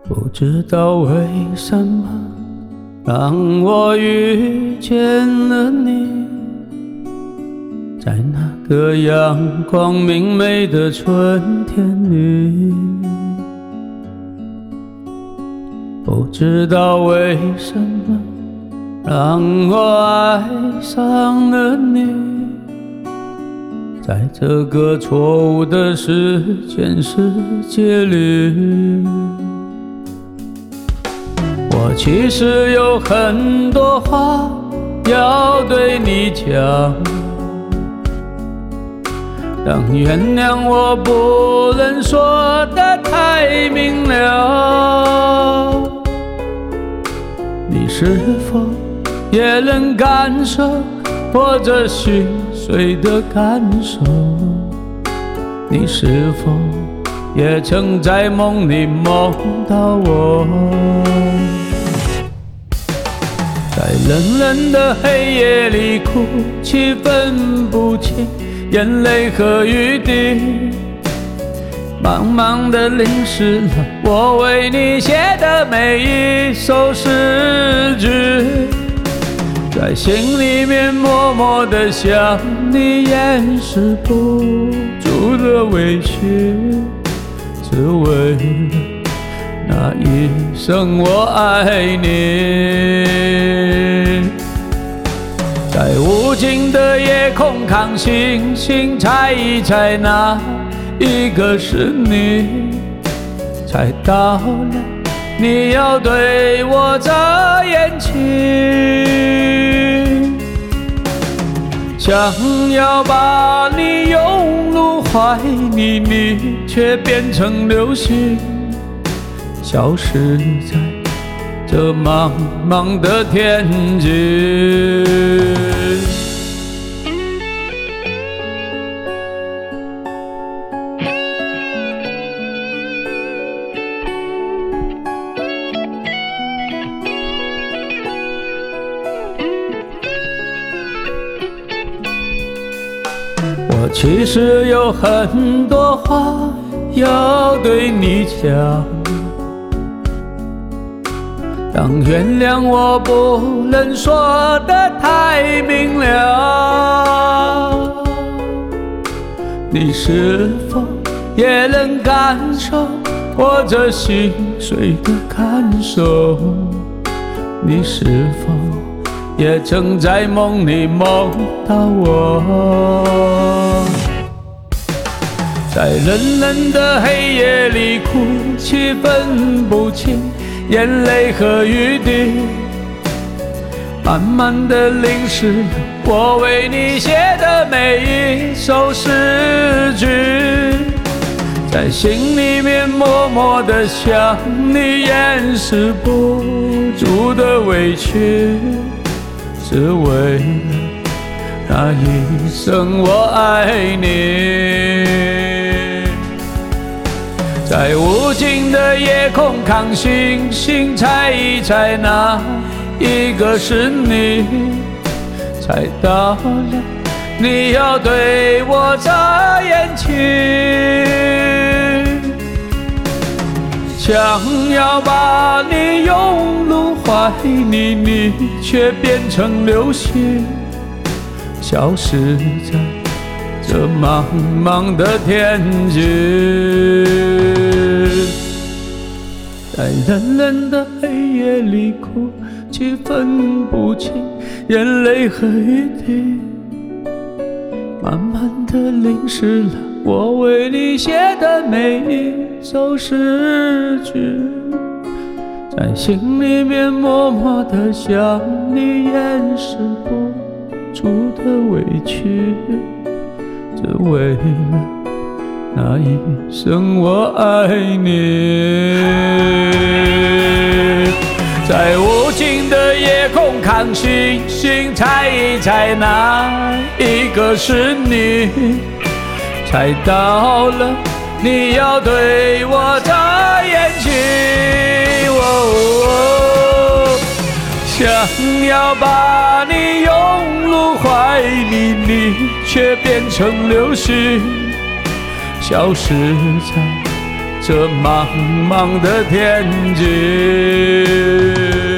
不知道为什么让我遇见了你，在那个阳光明媚的春天里。不知道为什么让我爱上了你，在这个错误的时间世界里。我其实有很多话要对你讲，但原谅我不能说得太明了。你是否也能感受我这心碎的感受？你是否也曾在梦里梦到我？在冷冷的黑夜里哭泣分不清眼泪和雨滴，茫茫的淋湿了我为你写的每一首诗句，在心里面默默地想你，掩饰不住的委屈，只为了那一生我爱你。在无尽的夜空看星星，猜一猜哪一个是你？猜到了，你要对我眨眼睛，想要把你拥入怀里，你却变成流星，消失在这茫茫的天际。我其实有很多话要对你讲，但原谅我不能说得太明了。你是否也能感受我这心碎的感受？你是否也曾在梦里梦到我？在冷冷的黑夜里哭泣分不清眼泪和雨滴，慢慢地淋湿了我为你写的每一首诗句，在心里面默默地想你，掩饰不住的委屈，只为了那一生我爱你。在无尽的夜空看星星，猜一猜哪一个是你？猜到了，你要对我眨眼睛，想要把你拥入怀里，你却变成流星，消失在这茫茫的天际。在冷冷的黑夜里哭泣分不清眼泪和雨滴，慢慢地淋湿了我为你写的每一首诗句，在心里面默默地想你，掩饰不住的委屈，只为了那一生我爱你。在无尽的夜空看星星，猜一猜哪一个是你？猜到了，你要对我眨眼睛。想要把你拥入怀里，你却变成流星，消失在这茫茫的天际。